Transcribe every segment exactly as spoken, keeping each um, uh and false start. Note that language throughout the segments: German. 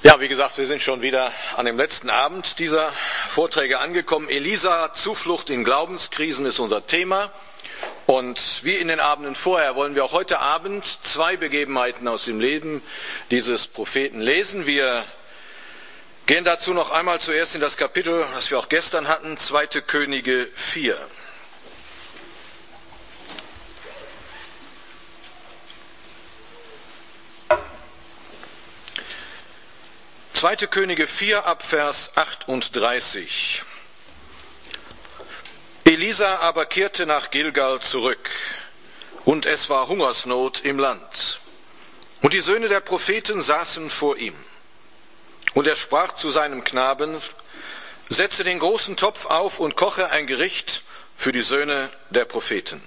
Ja, wie gesagt, wir sind schon wieder an dem letzten Abend dieser Vorträge angekommen. Elisa, Zuflucht in Glaubenskrisen ist unser Thema. Und wie in den Abenden vorher wollen wir auch heute Abend zwei Begebenheiten aus dem Leben dieses Propheten lesen. Wir gehen dazu noch einmal zuerst in das Kapitel, das wir auch gestern hatten, zweite Könige vier. zweite Könige vier ab Vers achtunddreißig. Elisa aber kehrte nach Gilgal zurück, und es war Hungersnot im Land. Und die Söhne der Propheten saßen vor ihm. Und er sprach zu seinem Knaben: Setze den großen Topf auf und koche ein Gericht für die Söhne der Propheten.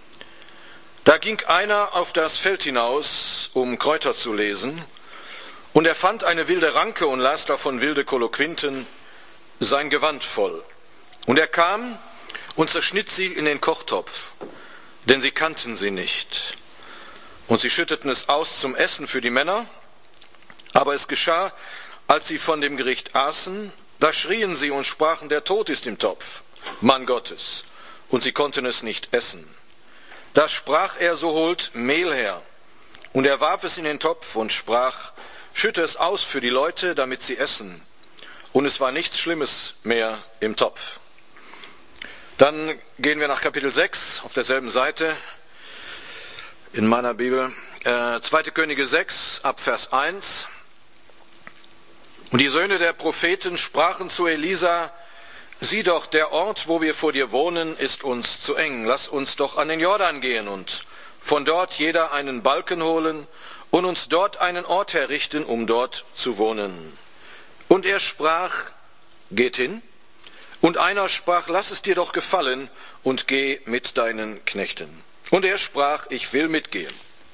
Da ging einer auf das Feld hinaus, um Kräuter zu lesen, und er fand eine wilde Ranke und las davon wilde Koloquinten, sein Gewand voll. Und er kam und zerschnitt sie in den Kochtopf, denn sie kannten sie nicht. Und sie schütteten es aus zum Essen für die Männer. Aber es geschah, als sie von dem Gericht aßen, da schrien sie und sprachen: Der Tod ist im Topf, Mann Gottes. Und sie konnten es nicht essen. Da sprach er: So holt Mehl her. Und er warf es in den Topf und sprach: Schütte es aus für die Leute, damit sie essen. Und es war nichts Schlimmes mehr im Topf. Dann gehen wir nach Kapitel sechs, auf derselben Seite in meiner Bibel. Äh, zweite Könige sechs, ab Vers eins. Und die Söhne der Propheten sprachen zu Elisa: Sieh doch, der Ort, wo wir vor dir wohnen, ist uns zu eng. Lass uns doch an den Jordan gehen und von dort jeder einen Balken holen und uns dort einen Ort herrichten, um dort zu wohnen. Und er sprach: Geht hin. Und einer sprach: Lass es dir doch gefallen und geh mit deinen Knechten. Und er sprach: Ich will mitgehen.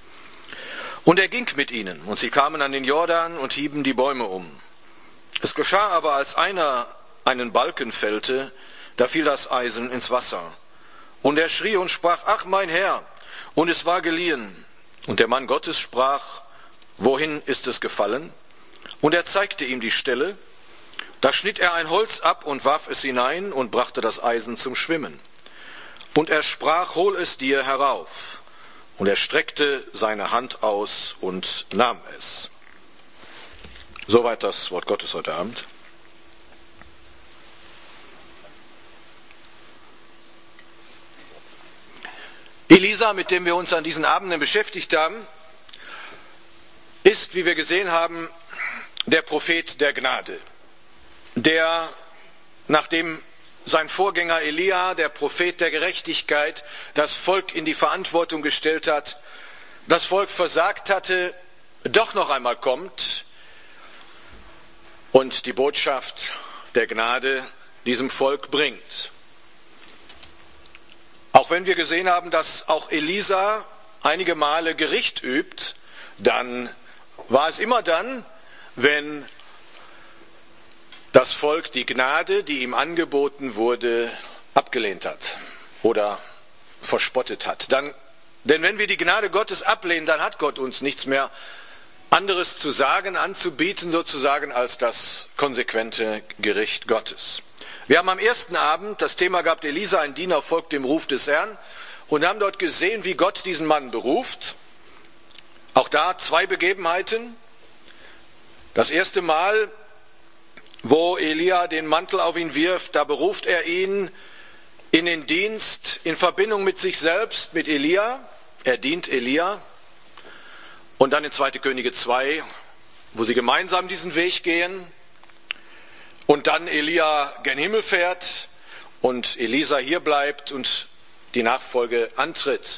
Und er ging mit ihnen, und sie kamen an den Jordan und hieben die Bäume um. Es geschah aber, als einer einen Balken fällte, da fiel das Eisen ins Wasser. Und er schrie und sprach: Ach, mein Herr! Und es war geliehen. Und der Mann Gottes sprach: Wohin ist es gefallen? Und er zeigte ihm die Stelle. Da schnitt er ein Holz ab und warf es hinein und brachte das Eisen zum Schwimmen. Und er sprach: Hol es dir herauf. Und er streckte seine Hand aus und nahm es. Soweit das Wort Gottes heute Abend. Elisa, mit dem wir uns an diesen Abenden beschäftigt haben, ist, wie wir gesehen haben, der Prophet der Gnade, der, nachdem sein Vorgänger Elia, der Prophet der Gerechtigkeit, das Volk in die Verantwortung gestellt hat, das Volk versagt hatte, doch noch einmal kommt und die Botschaft der Gnade diesem Volk bringt. Auch wenn wir gesehen haben, dass auch Elisa einige Male Gericht übt, dann war es immer dann, wenn das Volk die Gnade, die ihm angeboten wurde, abgelehnt hat oder verspottet hat. Dann, denn wenn wir die Gnade Gottes ablehnen, dann hat Gott uns nichts mehr anderes zu sagen, anzubieten sozusagen, als das konsequente Gericht Gottes. Wir haben am ersten Abend das Thema gehabt: Elisa, ein Diener, folgt dem Ruf des Herrn, und haben dort gesehen, wie Gott diesen Mann beruft. Auch da zwei Begebenheiten. Das erste Mal, wo Elia den Mantel auf ihn wirft, da beruft er ihn in den Dienst in Verbindung mit sich selbst, mit Elia. Er dient Elia. Und dann in zweite Könige zwei, wo sie gemeinsam diesen Weg gehen. Und dann Elia gen Himmel fährt und Elisa hier bleibt und die Nachfolge antritt.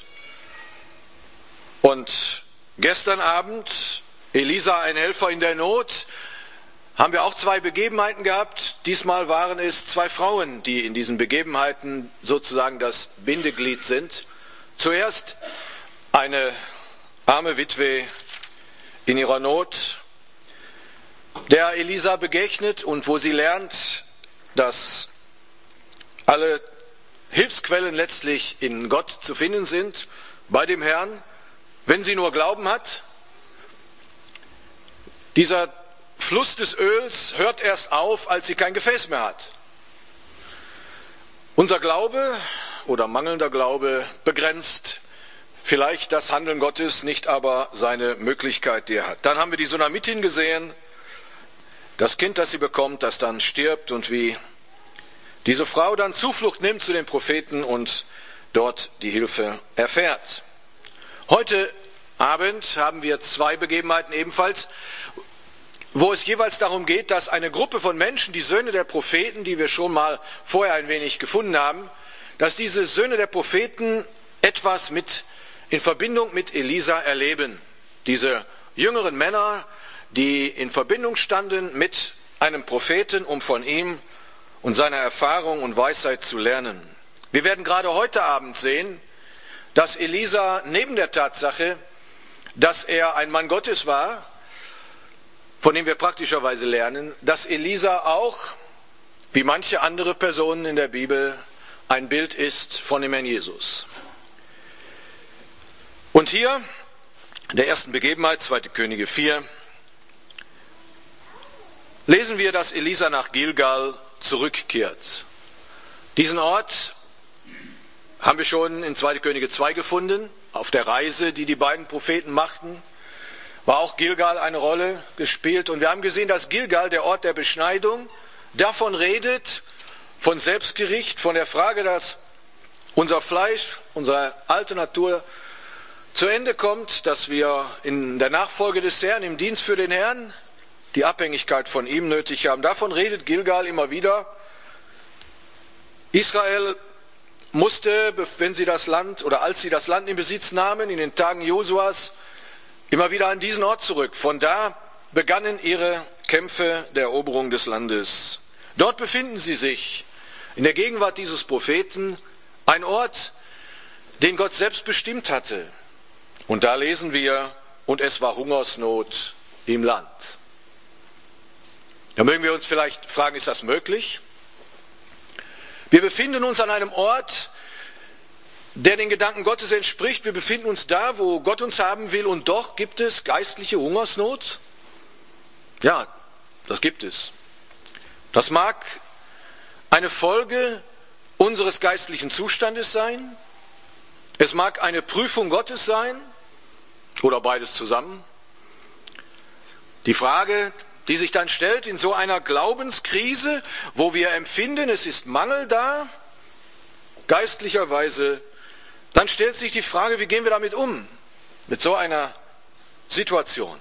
Und gestern Abend, Elisa, ein Helfer in der Not, haben wir auch zwei Begebenheiten gehabt. Diesmal waren es zwei Frauen, die in diesen Begebenheiten sozusagen das Bindeglied sind. Zuerst eine arme Witwe in ihrer Not, der Elisa begegnet und wo sie lernt, dass alle Hilfsquellen letztlich in Gott zu finden sind, bei dem Herrn, wenn sie nur Glauben hat. Dieser Fluss des Öls hört erst auf, als sie kein Gefäß mehr hat. Unser Glaube oder mangelnder Glaube begrenzt vielleicht das Handeln Gottes, nicht aber seine Möglichkeit, die er hat. Dann haben wir die Sunamitin gesehen, das Kind, das sie bekommt, das dann stirbt und wie diese Frau dann Zuflucht nimmt zu den Propheten und dort die Hilfe erfährt. Heute Abend haben wir zwei Begebenheiten ebenfalls, wo es jeweils darum geht, dass eine Gruppe von Menschen, die Söhne der Propheten, die wir schon mal vorher ein wenig gefunden haben, dass diese Söhne der Propheten etwas mit in Verbindung mit Elisa erleben. Diese jüngeren Männer, die in Verbindung standen mit einem Propheten, um von ihm und seiner Erfahrung und Weisheit zu lernen. Wir werden gerade heute Abend sehen, dass Elisa neben der Tatsache, dass er ein Mann Gottes war, von dem wir praktischerweise lernen, dass Elisa auch, wie manche andere Personen in der Bibel, ein Bild ist von dem Herrn Jesus. Und hier, in der ersten Begebenheit, zweite Könige vier, lesen wir, dass Elisa nach Gilgal zurückkehrt. Diesen Ort haben wir schon in zweite Könige zwei gefunden, auf der Reise, die die beiden Propheten machten, war auch Gilgal eine Rolle gespielt. Und wir haben gesehen, dass Gilgal, der Ort der Beschneidung, davon redet, von Selbstgericht, von der Frage, dass unser Fleisch, unsere alte Natur zu Ende kommt, dass wir in der Nachfolge des Herrn, im Dienst für den Herrn, die Abhängigkeit von ihm nötig haben. Davon redet Gilgal immer wieder. Israel musste, wenn sie das Land oder als sie das Land in Besitz nahmen, in den Tagen Josuas, immer wieder an diesen Ort zurück. Von da begannen ihre Kämpfe der Eroberung des Landes. Dort befinden sie sich, in der Gegenwart dieses Propheten, ein Ort, den Gott selbst bestimmt hatte. Und da lesen wir, und es war Hungersnot im Land. Da mögen wir uns vielleicht fragen, ist das möglich? Wir befinden uns an einem Ort, der den Gedanken Gottes entspricht. Wir befinden uns da, wo Gott uns haben will, und doch gibt es geistliche Hungersnot? Ja, das gibt es. Das mag eine Folge unseres geistlichen Zustandes sein. Es mag eine Prüfung Gottes sein oder beides zusammen. Die Frage, die sich dann stellt in so einer Glaubenskrise, wo wir empfinden, es ist Mangel da, geistlicherweise, dann stellt sich die Frage, wie gehen wir damit um, mit so einer Situation.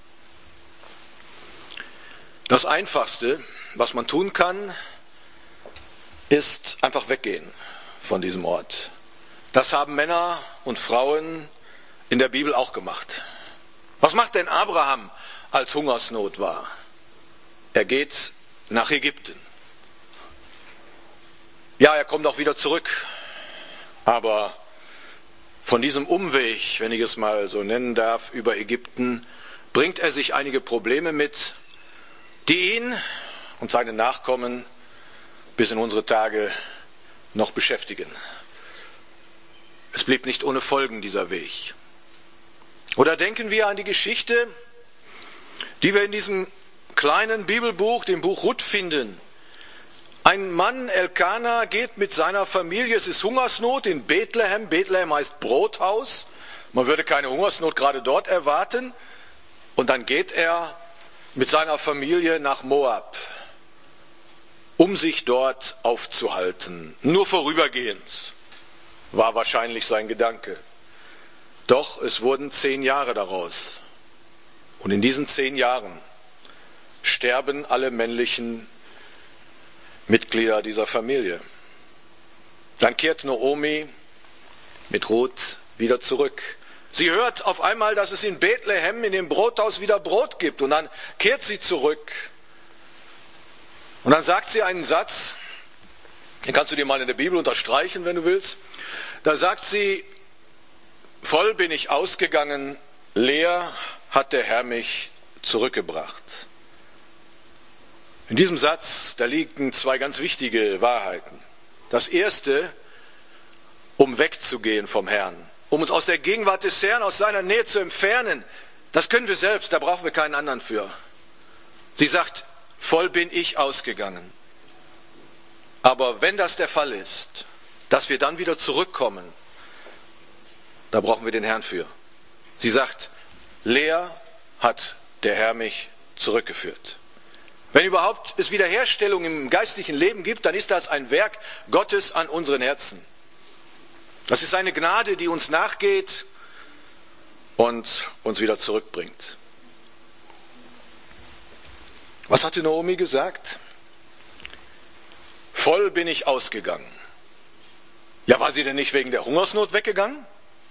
Das Einfachste, was man tun kann, ist einfach weggehen von diesem Ort. Das haben Männer und Frauen in der Bibel auch gemacht. Was macht denn Abraham, als Hungersnot war? Er geht nach Ägypten. Ja, er kommt auch wieder zurück, aber von diesem Umweg, wenn ich es mal so nennen darf, über Ägypten, bringt er sich einige Probleme mit, die ihn und seine Nachkommen bis in unsere Tage noch beschäftigen. Es blieb nicht ohne Folgen dieser Weg. Oder denken wir an die Geschichte, die wir in diesem kleinen Bibelbuch, dem Buch Ruth, finden. Ein Mann, Elkana, geht mit seiner Familie, es ist Hungersnot in Bethlehem. Bethlehem heißt Brothaus. Man würde keine Hungersnot gerade dort erwarten. Und dann geht er mit seiner Familie nach Moab, um sich dort aufzuhalten. Nur vorübergehend war wahrscheinlich sein Gedanke. Doch es wurden zehn Jahre daraus. Und in diesen zehn Jahren sterben alle männlichen Mitglieder dieser Familie. Dann kehrt Naomi mit Ruth wieder zurück. Sie hört auf einmal, dass es in Bethlehem in dem Brothaus wieder Brot gibt. Und dann kehrt sie zurück. Und dann sagt sie einen Satz, den kannst du dir mal in der Bibel unterstreichen, wenn du willst. Da sagt sie, voll bin ich ausgegangen, leer hat der Herr mich zurückgebracht. In diesem Satz, da liegen zwei ganz wichtige Wahrheiten. Das erste, um wegzugehen vom Herrn, um uns aus der Gegenwart des Herrn, aus seiner Nähe zu entfernen, das können wir selbst, da brauchen wir keinen anderen für. Sie sagt, voll bin ich ausgegangen. Aber wenn das der Fall ist, dass wir dann wieder zurückkommen, da brauchen wir den Herrn für. Sie sagt, leer hat der Herr mich zurückgeführt. Wenn überhaupt es Wiederherstellung im geistlichen Leben gibt, dann ist das ein Werk Gottes an unseren Herzen. Das ist eine Gnade, die uns nachgeht und uns wieder zurückbringt. Was hatte Naomi gesagt? Voll bin ich ausgegangen. Ja, war sie denn nicht wegen der Hungersnot weggegangen?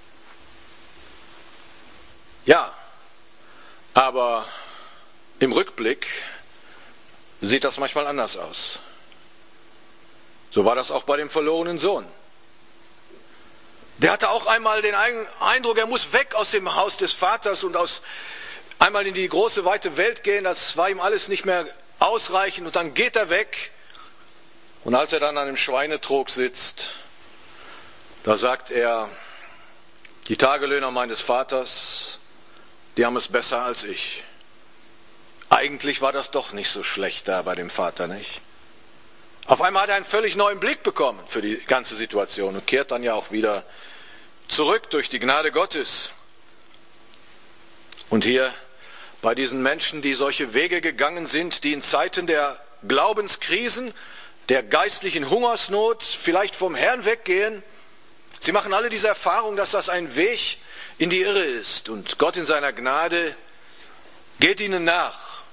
Ja, aber im Rückblick sieht das manchmal anders aus. So war das auch bei dem verlorenen Sohn. Der hatte auch einmal den Eindruck, er muss weg aus dem Haus des Vaters und aus, einmal in die große, weite Welt gehen. Das war ihm alles nicht mehr ausreichend. Und dann geht er weg. Und als er dann an dem Schweinetrog sitzt, da sagt er, die Tagelöhner meines Vaters, die haben es besser als ich. Eigentlich war das doch nicht so schlecht da bei dem Vater, nicht? Auf einmal hat er einen völlig neuen Blick bekommen für die ganze Situation und kehrt dann ja auch wieder zurück durch die Gnade Gottes. Und hier bei diesen Menschen, die solche Wege gegangen sind, die in Zeiten der Glaubenskrisen, der geistlichen Hungersnot vielleicht vom Herrn weggehen, sie machen alle diese Erfahrung, dass das ein Weg in die Irre ist. Und Gott in seiner Gnade geht ihnen nach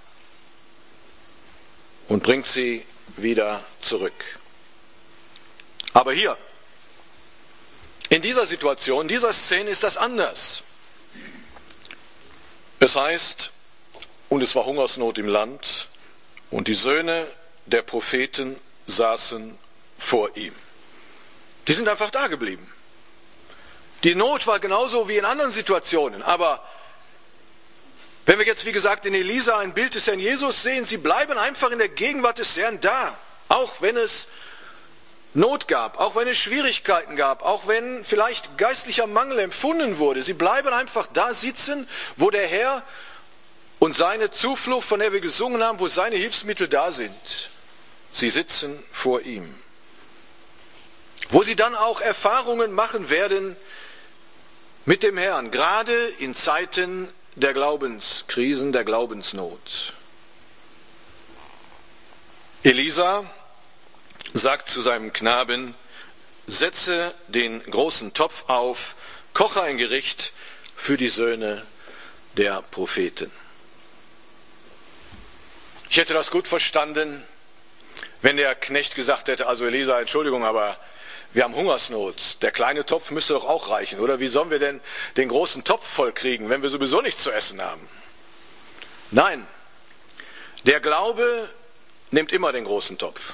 und bringt sie wieder zurück. Aber hier, in dieser Situation, in dieser Szene ist das anders. Es heißt, und es war Hungersnot im Land, und die Söhne der Propheten saßen vor ihm. Die sind einfach da geblieben. Die Not war genauso wie in anderen Situationen, aber wenn wir jetzt, wie gesagt, in Elisa ein Bild des Herrn Jesus sehen, sie bleiben einfach in der Gegenwart des Herrn da, auch wenn es Not gab, auch wenn es Schwierigkeiten gab, auch wenn vielleicht geistlicher Mangel empfunden wurde. Sie bleiben einfach da sitzen, wo der Herr und seine Zuflucht, von der wir gesungen haben, wo seine Hilfsmittel da sind. Sie sitzen vor ihm. Wo sie dann auch Erfahrungen machen werden mit dem Herrn, gerade in Zeiten der Glaubenskrisen, der Glaubensnot. Elisa sagt zu seinem Knaben, setze den großen Topf auf, koche ein Gericht für die Söhne der Propheten. Ich hätte das gut verstanden, wenn der Knecht gesagt hätte, also Elisa, Entschuldigung, aber wir haben Hungersnot. Der kleine Topf müsste doch auch reichen, oder? Wie sollen wir denn den großen Topf voll kriegen, wenn wir sowieso nichts zu essen haben? Nein, der Glaube nimmt immer den großen Topf.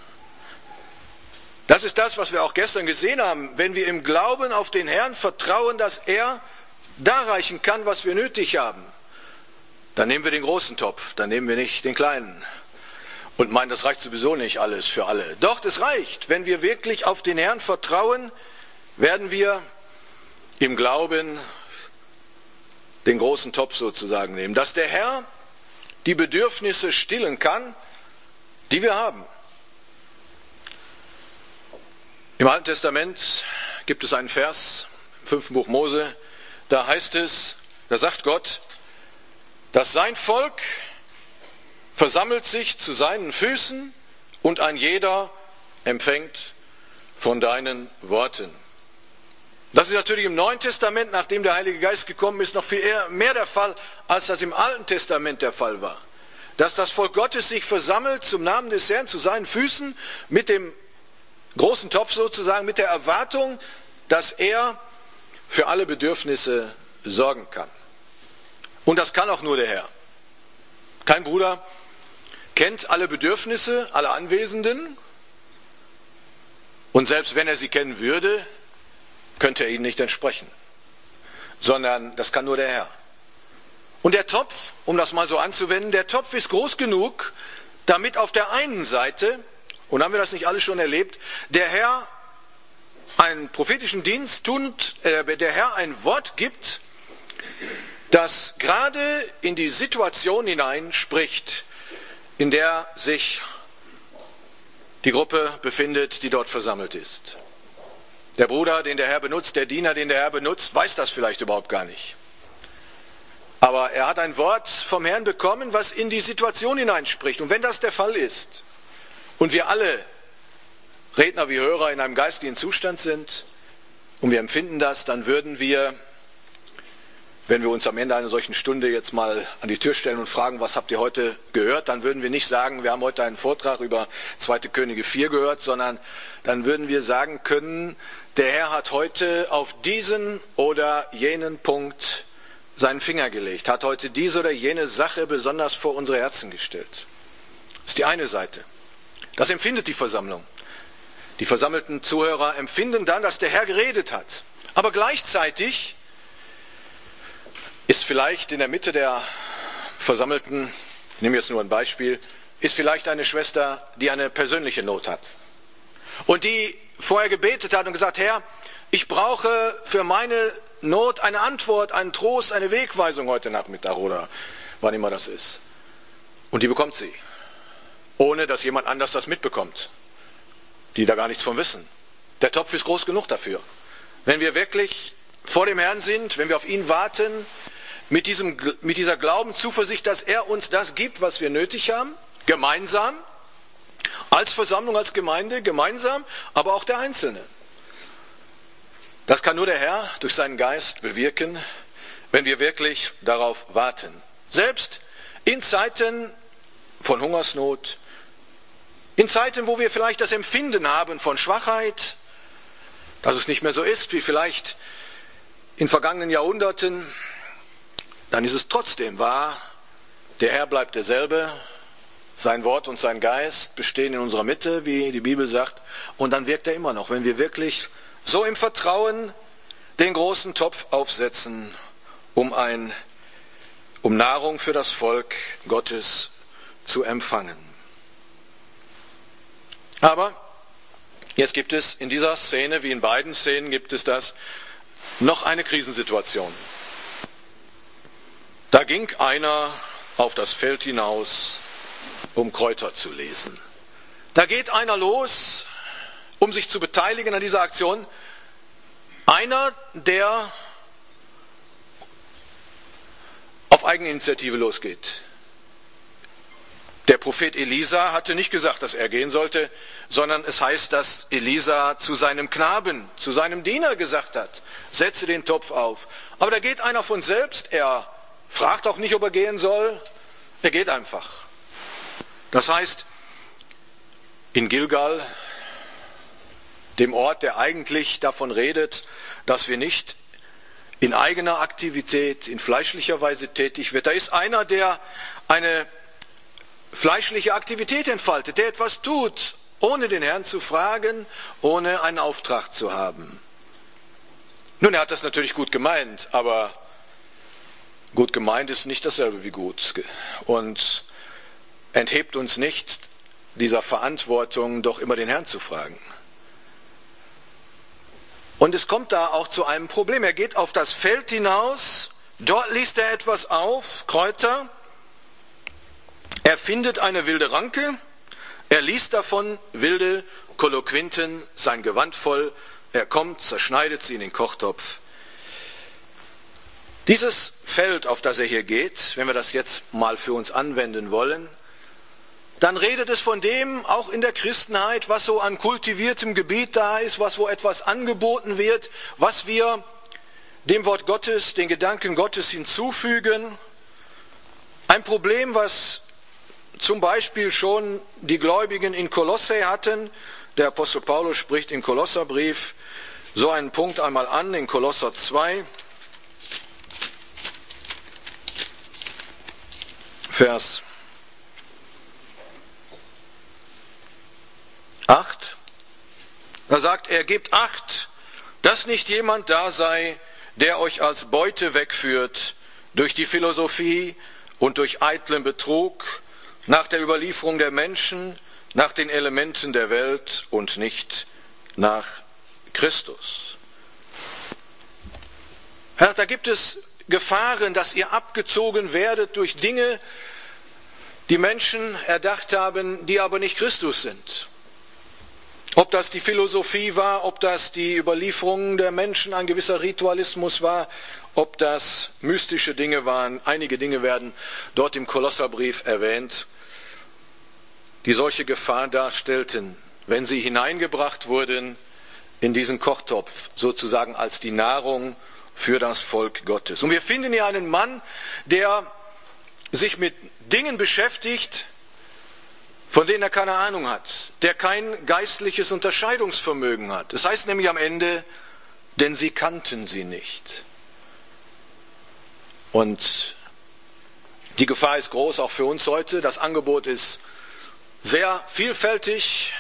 Das ist das, was wir auch gestern gesehen haben. Wenn wir im Glauben auf den Herrn vertrauen, dass er darreichen kann, was wir nötig haben, dann nehmen wir den großen Topf, dann nehmen wir nicht den kleinen. Und meinen, das reicht sowieso nicht alles für alle. Doch, das reicht. Wenn wir wirklich auf den Herrn vertrauen, werden wir im Glauben den großen Topf sozusagen nehmen. Dass der Herr die Bedürfnisse stillen kann, die wir haben. Im Alten Testament gibt es einen Vers, im fünften Buch Mose, da heißt es, da sagt Gott, dass sein Volk versammelt sich zu seinen Füßen und ein jeder empfängt von deinen Worten. Das ist natürlich im Neuen Testament, nachdem der Heilige Geist gekommen ist, noch viel eher, mehr der Fall, als das im Alten Testament der Fall war. Dass das Volk Gottes sich versammelt zum Namen des Herrn, zu seinen Füßen, mit dem großen Topf sozusagen, mit der Erwartung, dass er für alle Bedürfnisse sorgen kann. Und das kann auch nur der Herr. Kein Bruder kennt alle Bedürfnisse aller Anwesenden und selbst wenn er sie kennen würde, könnte er ihnen nicht entsprechen, sondern das kann nur der Herr. Und der Topf, um das mal so anzuwenden, der Topf ist groß genug, damit auf der einen Seite, und haben wir das nicht alle schon erlebt, der Herr einen prophetischen Dienst tut, äh, der Herr ein Wort gibt, das gerade in die Situation hinein spricht, in der sich die Gruppe befindet, die dort versammelt ist. Der Bruder, den der Herr benutzt, der Diener, den der Herr benutzt, weiß das vielleicht überhaupt gar nicht. Aber er hat ein Wort vom Herrn bekommen, was in die Situation hineinspricht. Und wenn das der Fall ist und wir alle Redner wie Hörer in einem geistigen Zustand sind und wir empfinden das, dann würden wir, wenn wir uns am Ende einer solchen Stunde jetzt mal an die Tür stellen und fragen, was habt ihr heute gehört, dann würden wir nicht sagen, wir haben heute einen Vortrag über zweite Könige vier gehört, sondern dann würden wir sagen können, der Herr hat heute auf diesen oder jenen Punkt seinen Finger gelegt, hat heute diese oder jene Sache besonders vor unsere Herzen gestellt. Das ist die eine Seite. Das empfindet die Versammlung. Die versammelten Zuhörer empfinden dann, dass der Herr geredet hat. Aber gleichzeitig ist vielleicht in der Mitte der Versammelten, ich nehme jetzt nur ein Beispiel, ist vielleicht eine Schwester, die eine persönliche Not hat. Und die vorher gebetet hat und gesagt, Herr, ich brauche für meine Not eine Antwort, einen Trost, eine Wegweisung heute Nachmittag oder wann immer das ist. Und die bekommt sie, ohne dass jemand anders das mitbekommt, die da gar nichts von wissen. Der Topf ist groß genug dafür. Wenn wir wirklich vor dem Herrn sind, wenn wir auf ihn warten, mit, diesem, mit dieser Glaubenszuversicht, dass er uns das gibt, was wir nötig haben, gemeinsam, als Versammlung, als Gemeinde, gemeinsam, aber auch der Einzelne. Das kann nur der Herr durch seinen Geist bewirken, wenn wir wirklich darauf warten. Selbst in Zeiten von Hungersnot, in Zeiten, wo wir vielleicht das Empfinden haben von Schwachheit, dass es nicht mehr so ist wie vielleicht in vergangenen Jahrhunderten, dann ist es trotzdem wahr, der Herr bleibt derselbe, sein Wort und sein Geist bestehen in unserer Mitte, wie die Bibel sagt, und dann wirkt er immer noch, wenn wir wirklich so im Vertrauen den großen Topf aufsetzen, um, ein, um Nahrung für das Volk Gottes zu empfangen. Aber jetzt gibt es in dieser Szene, wie in beiden Szenen, gibt es das, noch eine Krisensituation. Da ging einer auf das Feld hinaus, um Kräuter zu lesen. Da geht einer los, um sich zu beteiligen an dieser Aktion. Einer, der auf Eigeninitiative losgeht. Der Prophet Elisa hatte nicht gesagt, dass er gehen sollte, sondern es heißt, dass Elisa zu seinem Knaben, zu seinem Diener gesagt hat, setze den Topf auf. Aber da geht einer von selbst, er fragt auch nicht, ob er gehen soll, er geht einfach. Das heißt, in Gilgal, dem Ort, der eigentlich davon redet, dass wir nicht in eigener Aktivität, in fleischlicher Weise tätig wird, da ist einer, der eine fleischliche Aktivität entfaltet, der etwas tut, ohne den Herrn zu fragen, ohne einen Auftrag zu haben. Nun, er hat das natürlich gut gemeint, aber gut gemeint ist nicht dasselbe wie gut und enthebt uns nicht dieser Verantwortung, doch immer den Herrn zu fragen. Und es kommt da auch zu einem Problem. Er geht auf das Feld hinaus, dort liest er etwas auf, Kräuter. Er findet eine wilde Ranke, er liest davon wilde Koloquinten, sein Gewand voll, er kommt, zerschneidet sie in den Kochtopf. Dieses Feld, auf das er hier geht, wenn wir das jetzt mal für uns anwenden wollen, dann redet es von dem, auch in der Christenheit, was so an kultiviertem Gebiet da ist, was wo etwas angeboten wird, was wir dem Wort Gottes, den Gedanken Gottes hinzufügen. Ein Problem, was zum Beispiel schon die Gläubigen in Kolosse hatten. Der Apostel Paulus spricht im Kolosserbrief so einen Punkt einmal an, in Kolosser zwei, Vers acht. Da sagt er, gebt Acht, dass nicht jemand da sei, der euch als Beute wegführt durch die Philosophie und durch eitlen Betrug, nach der Überlieferung der Menschen, nach den Elementen der Welt und nicht nach Christus. Ja, da gibt es Gefahren, dass ihr abgezogen werdet durch Dinge, die Menschen erdacht haben, die aber nicht Christus sind. Ob das die Philosophie war, ob das die Überlieferung der Menschen, ein gewisser Ritualismus war, ob das mystische Dinge waren. Einige Dinge werden dort im Kolosserbrief erwähnt, die solche Gefahr darstellten, wenn sie hineingebracht wurden in diesen Kochtopf, sozusagen als die Nahrung für das Volk Gottes. Und wir finden hier einen Mann, der sich mit Dingen beschäftigt, von denen er keine Ahnung hat, der kein geistliches Unterscheidungsvermögen hat. Das heißt nämlich am Ende, denn sie kannten sie nicht. Und die Gefahr ist groß, auch für uns heute. Das Angebot ist sehr vielfältig,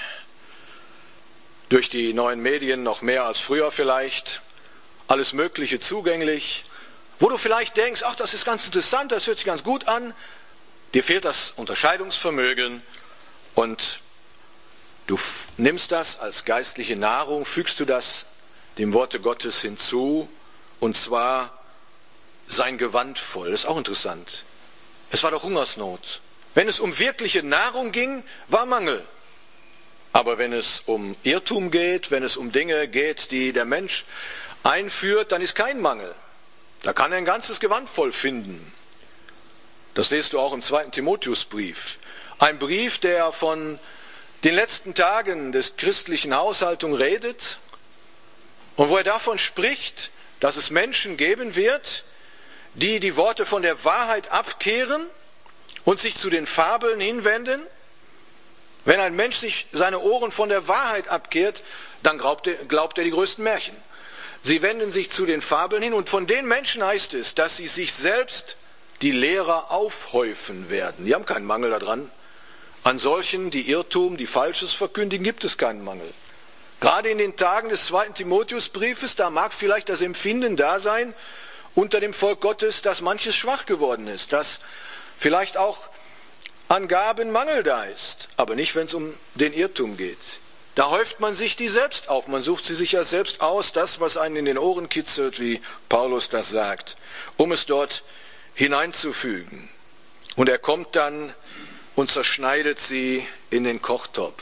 durch die neuen Medien noch mehr als früher vielleicht, alles Mögliche zugänglich, wo du vielleicht denkst, ach, das ist ganz interessant, das hört sich ganz gut an, dir fehlt das Unterscheidungsvermögen und du nimmst das als geistliche Nahrung, fügst du das dem Worte Gottes hinzu, und zwar sein Gewand voll. Das ist auch interessant. Es war doch Hungersnot. Wenn es um wirkliche Nahrung ging, war Mangel. Aber wenn es um Irrtum geht, wenn es um Dinge geht, die der Mensch einführt, dann ist kein Mangel. Da kann er ein ganzes Gewand voll finden. Das lest du auch im zweiten Timotheusbrief. Ein Brief, der von den letzten Tagen des christlichen Haushaltung redet und wo er davon spricht, dass es Menschen geben wird, die die Worte von der Wahrheit abkehren und sich zu den Fabeln hinwenden. Wenn ein Mensch sich seine Ohren von der Wahrheit abkehrt, dann glaubt er, glaubt er die größten Märchen. Sie wenden sich zu den Fabeln hin, und von den Menschen heißt es, dass sie sich selbst die Lehrer aufhäufen werden. Die haben keinen Mangel daran. An solchen, die Irrtum, die Falsches verkündigen, gibt es keinen Mangel. Gerade in den Tagen des zweiten Timotheusbriefes, da mag vielleicht das Empfinden da sein unter dem Volk Gottes, dass manches schwach geworden ist, dass vielleicht auch an Gaben Mangel da ist, aber nicht, wenn es um den Irrtum geht. Da häuft man sich die selbst auf, man sucht sie sich ja selbst aus, das, was einen in den Ohren kitzelt, wie Paulus das sagt, um es dort hineinzufügen. Und er kommt dann und zerschneidet sie in den Kochtopf,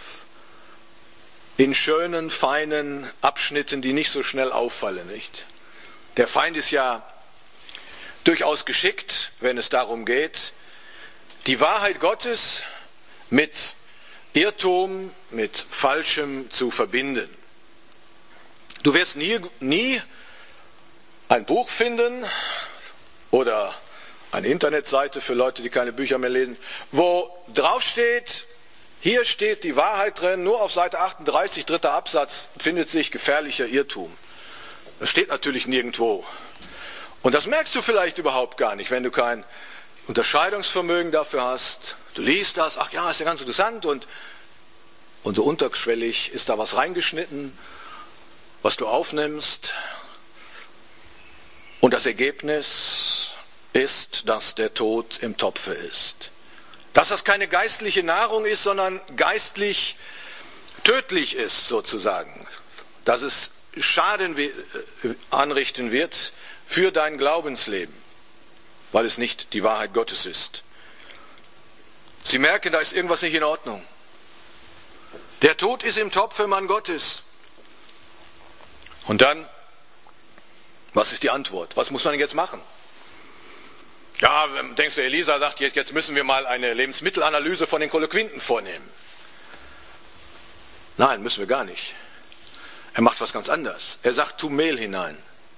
in schönen, feinen Abschnitten, die nicht so schnell auffallen, nicht? Der Feind ist ja durchaus geschickt, wenn es darum geht, die Wahrheit Gottes mit Irrtum, mit Falschem zu verbinden. Du wirst nie, nie ein Buch finden oder eine Internetseite für Leute, die keine Bücher mehr lesen, wo drauf steht, hier steht die Wahrheit drin, nur auf Seite achtunddreißig, dritter Absatz, findet sich gefährlicher Irrtum. Das steht natürlich nirgendwo. Und das merkst du vielleicht überhaupt gar nicht, wenn du kein Unterscheidungsvermögen dafür hast. Du liest das, ach ja, ist ja ganz interessant, und, und so unterschwellig ist da was reingeschnitten, was du aufnimmst. Und das Ergebnis ist, dass der Tod im Topfe ist. Dass das keine geistliche Nahrung ist, sondern geistlich tödlich ist sozusagen. Dass es Schaden anrichten wird für dein Glaubensleben, weil es nicht die Wahrheit Gottes ist. Sie merken, da ist irgendwas nicht in Ordnung. Der Tod ist im Topfe, Mann Gottes. Und dann, was ist die Antwort? Was muss man jetzt machen? Ja, denkst du, Elisa sagt, jetzt müssen wir mal eine Lebensmittelanalyse von den Kohlquinten vornehmen. Nein, müssen wir gar nicht. Er macht was ganz anderes. Er sagt, tu Mehl hinein.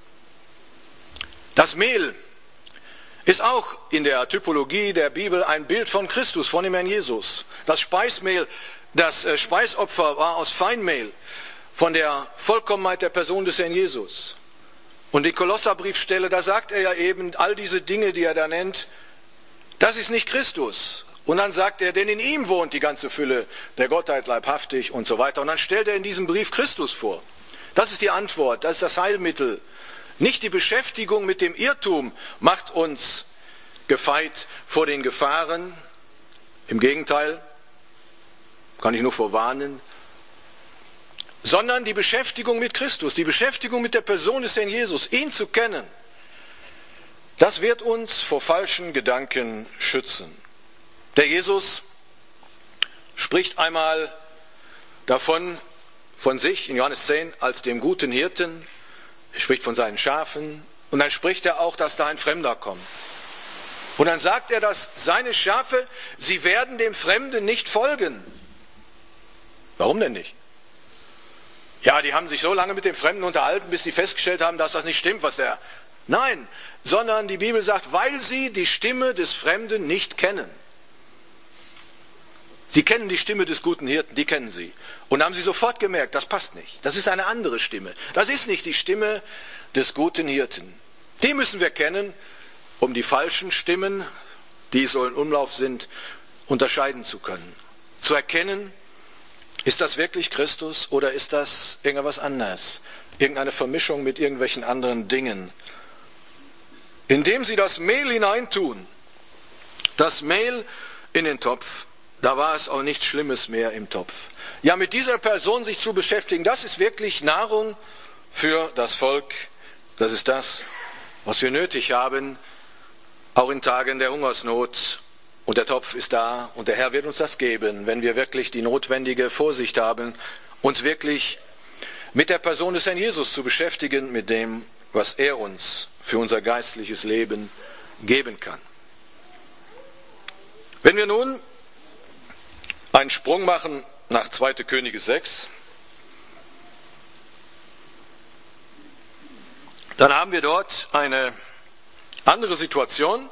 Das Mehl ist auch in der Typologie der Bibel ein Bild von Christus, von dem Herrn Jesus. Das Speismehl, das Speisopfer war aus Feinmehl, von der Vollkommenheit der Person des Herrn Jesus. Und die Kolosserbriefstelle, da sagt er ja eben, all diese Dinge, die er da nennt, das ist nicht Christus. Und dann sagt er, denn in ihm wohnt die ganze Fülle der Gottheit leibhaftig und so weiter. Und dann stellt er in diesem Brief Christus vor. Das ist die Antwort, das ist das Heilmittel. Nicht die Beschäftigung mit dem Irrtum macht uns gefeit vor den Gefahren. Im Gegenteil, kann ich nur vorwarnen. Sondern die Beschäftigung mit Christus, die Beschäftigung mit der Person des Herrn Jesus, ihn zu kennen, das wird uns vor falschen Gedanken schützen. Der Jesus spricht einmal davon, von sich in Johannes zehn als dem guten Hirten. Er spricht von seinen Schafen. Und dann spricht er auch, dass da ein Fremder kommt. Und dann sagt er, dass seine Schafe, sie werden dem Fremden nicht folgen. Warum denn nicht? Ja, die haben sich so lange mit dem Fremden unterhalten, bis die festgestellt haben, dass das nicht stimmt, was der... Nein, sondern die Bibel sagt, weil sie die Stimme des Fremden nicht kennen. Sie kennen die Stimme des guten Hirten, die kennen sie. Und haben sie sofort gemerkt, das passt nicht. Das ist eine andere Stimme. Das ist nicht die Stimme des guten Hirten. Die müssen wir kennen, um die falschen Stimmen, die so in Umlauf sind, unterscheiden zu können. Zu erkennen, ist das wirklich Christus oder ist das irgendwas anderes? Irgendeine Vermischung mit irgendwelchen anderen Dingen. Indem sie das Mehl hineintun, das Mehl in den Topf, da war es auch nichts Schlimmes mehr im Topf. Ja, mit dieser Person sich zu beschäftigen, das ist wirklich Nahrung für das Volk. Das ist das, was wir nötig haben, auch in Tagen der Hungersnot. Und der Topf ist da und der Herr wird uns das geben, wenn wir wirklich die notwendige Vorsicht haben, uns wirklich mit der Person des Herrn Jesus zu beschäftigen, mit dem, was er uns für unser geistliches Leben geben kann. Wenn wir nun einen Sprung machen nach zweiter Könige sechs, dann haben wir dort eine andere Situation.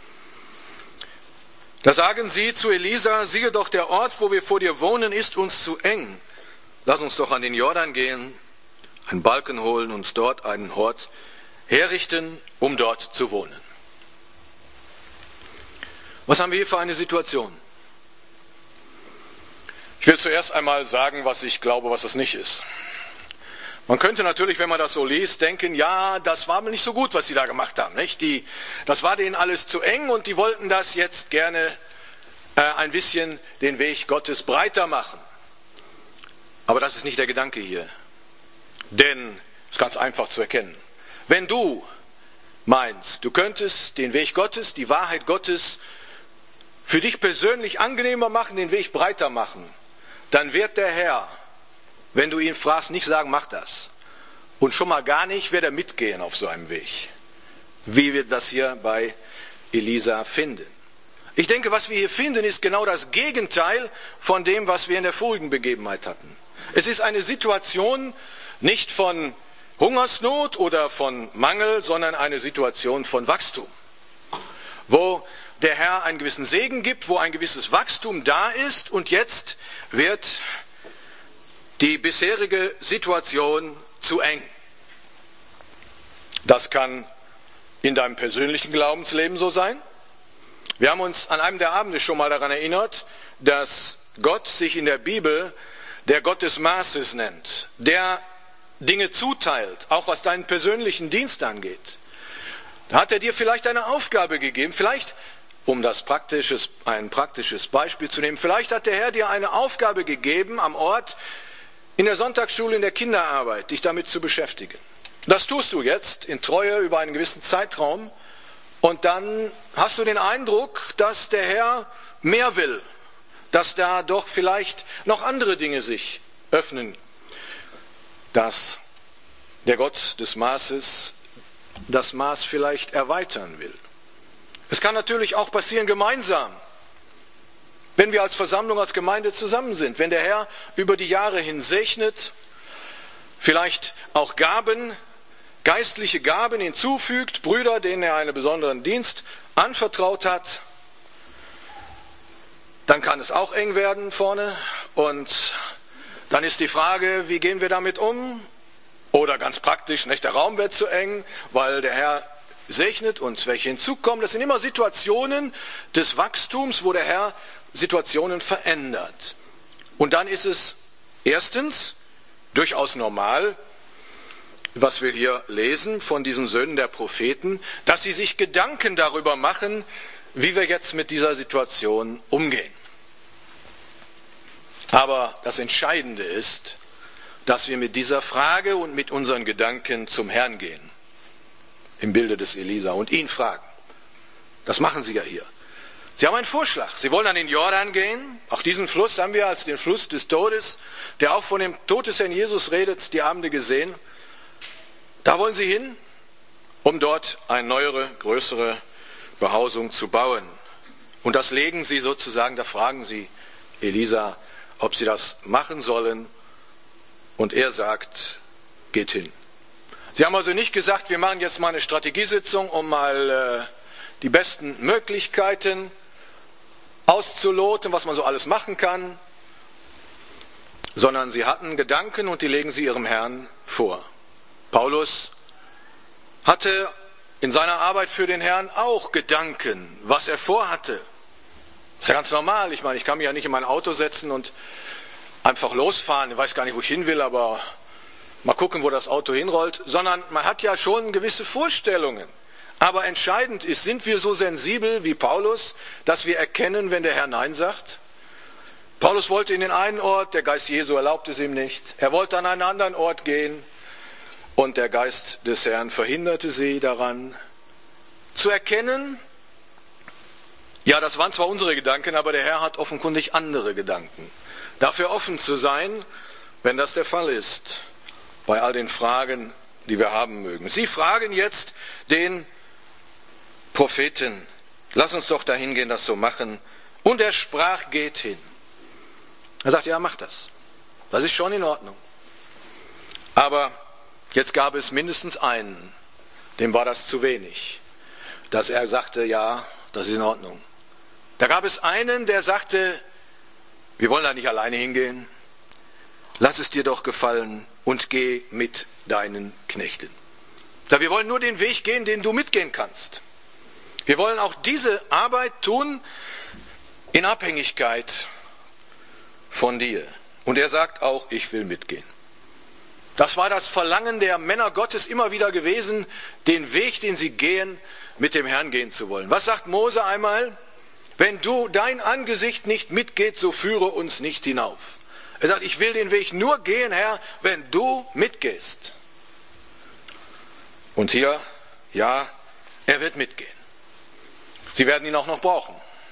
Da sagen sie zu Elisa, siehe doch, der Ort, wo wir vor dir wohnen, ist uns zu eng. Lass uns doch an den Jordan gehen, einen Balken holen, uns dort einen Hort herrichten, um dort zu wohnen. Was haben wir hier für eine Situation? Ich will zuerst einmal sagen, was ich glaube, was es nicht ist. Man könnte natürlich, wenn man das so liest, denken, ja, das war nicht so gut, was sie da gemacht haben. Nicht? Die, das war denen alles zu eng und die wollten das jetzt gerne äh, ein bisschen den Weg Gottes breiter machen. Aber das ist nicht der Gedanke hier. Denn es ist ganz einfach zu erkennen. Wenn du meinst, du könntest den Weg Gottes, die Wahrheit Gottes für dich persönlich angenehmer machen, den Weg breiter machen, dann wird der Herr, wenn du ihn fragst, nicht sagen, mach das. Und schon mal gar nicht wird er mitgehen auf so einem Weg, wie wir das hier bei Elisa finden. Ich denke, was wir hier finden, ist genau das Gegenteil von dem, was wir in der vorigen Begebenheit hatten. Es ist eine Situation nicht von Hungersnot oder von Mangel, sondern eine Situation von Wachstum, wo der Herr einen gewissen Segen gibt, wo ein gewisses Wachstum da ist und jetzt wird die bisherige Situation zu eng. Das kann in deinem persönlichen Glaubensleben so sein. Wir haben uns an einem der Abende schon mal daran erinnert, dass Gott sich in der Bibel der Gott des Maßes nennt, der Dinge zuteilt, auch was deinen persönlichen Dienst angeht. Da hat er dir vielleicht eine Aufgabe gegeben, vielleicht, um das praktisches, ein praktisches Beispiel zu nehmen, vielleicht hat der Herr dir eine Aufgabe gegeben am Ort, in der Sonntagsschule, in der Kinderarbeit, dich damit zu beschäftigen. Das tust du jetzt in Treue über einen gewissen Zeitraum und dann hast du den Eindruck, dass der Herr mehr will, dass da doch vielleicht noch andere Dinge sich öffnen, dass der Gott des Maßes das Maß vielleicht erweitern will. Es kann natürlich auch passieren gemeinsam, wenn wir als Versammlung, als Gemeinde zusammen sind, wenn der Herr über die Jahre hin segnet, vielleicht auch Gaben, geistliche Gaben hinzufügt, Brüder, denen er einen besonderen Dienst anvertraut hat, dann kann es auch eng werden vorne und dann ist die Frage, wie gehen wir damit um? Oder ganz praktisch, nicht, der Raum wird zu eng, weil der Herr segnet uns, welche hinzukommen. Das sind immer Situationen des Wachstums, wo der Herr Situationen verändert. Und dann ist es erstens durchaus normal, was wir hier lesen von diesen Söhnen der Propheten, dass sie sich Gedanken darüber machen, wie wir jetzt mit dieser Situation umgehen. Aber das Entscheidende ist, dass wir mit dieser Frage und mit unseren Gedanken zum Herrn gehen, im Bilde des Elisa, und ihn fragen. Das machen sie ja hier. Sie haben einen Vorschlag. Sie wollen an den Jordan gehen. Auch diesen Fluss haben wir als den Fluss des Todes, der auch von dem Tod des Herrn Jesus redet, die Abende gesehen. Da wollen sie hin, um dort eine neuere, größere Behausung zu bauen. Und das legen sie sozusagen, da fragen sie Elisa, ob sie das machen sollen. Und er sagt, geht hin. Sie haben also nicht gesagt, wir machen jetzt mal eine Strategiesitzung, um mal äh, die besten Möglichkeiten auszuloten, was man so alles machen kann, sondern sie hatten Gedanken und die legen sie ihrem Herrn vor. Paulus hatte in seiner Arbeit für den Herrn auch Gedanken, was er vorhatte. Das ist ja ganz normal. Ich meine, ich kann mich ja nicht in mein Auto setzen und einfach losfahren. Ich weiß gar nicht, wo ich hin will, aber mal gucken, wo das Auto hinrollt. Sondern man hat ja schon gewisse Vorstellungen. Aber entscheidend ist, sind wir so sensibel wie Paulus, dass wir erkennen, wenn der Herr Nein sagt? Paulus wollte in den einen Ort, der Geist Jesu erlaubt es ihm nicht. Er wollte an einen anderen Ort gehen und der Geist des Herrn verhinderte sie daran. Zu erkennen, ja, das waren zwar unsere Gedanken, aber der Herr hat offenkundig andere Gedanken. Dafür offen zu sein, wenn das der Fall ist, bei all den Fragen, die wir haben mögen. Sie fragen jetzt den Propheten, lass uns doch dahin gehen, das so machen. Und er sprach, geht hin. Er sagt, ja, mach das. Das ist schon in Ordnung. Aber jetzt gab es mindestens einen, dem war das zu wenig, dass er sagte, ja, das ist in Ordnung. Da gab es einen, der sagte, wir wollen da nicht alleine hingehen. Lass es dir doch gefallen und geh mit deinen Knechten. Da wir wollen nur den Weg gehen, den du mitgehen kannst. Wir wollen auch diese Arbeit tun in Abhängigkeit von dir. Und er sagt auch, ich will mitgehen. Das war das Verlangen der Männer Gottes immer wieder gewesen, den Weg, den sie gehen, mit dem Herrn gehen zu wollen. Was sagt Mose einmal? Wenn du dein Angesicht nicht mitgeht, so führe uns nicht hinauf. Er sagt, ich will den Weg nur gehen, Herr, wenn du mitgehst. Und hier, ja, er wird mitgehen. Sie werden ihn auch noch brauchen.